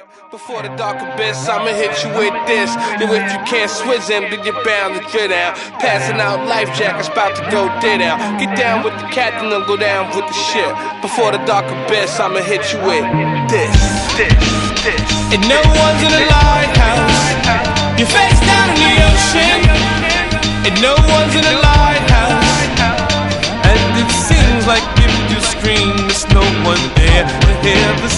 Before the dark abyss, I'ma hit you with this. Yo, if you can't swizz him, then you're bound to drit out. Passing out life jackets, about to go dit out. Get down with the captain and go down with the ship. Before the dark abyss, I'ma hit you with this. And no one's in the lighthouse. Your face down in the ocean. And no one's in the lighthouse. And it seems like if you scream, there's no one there to hear the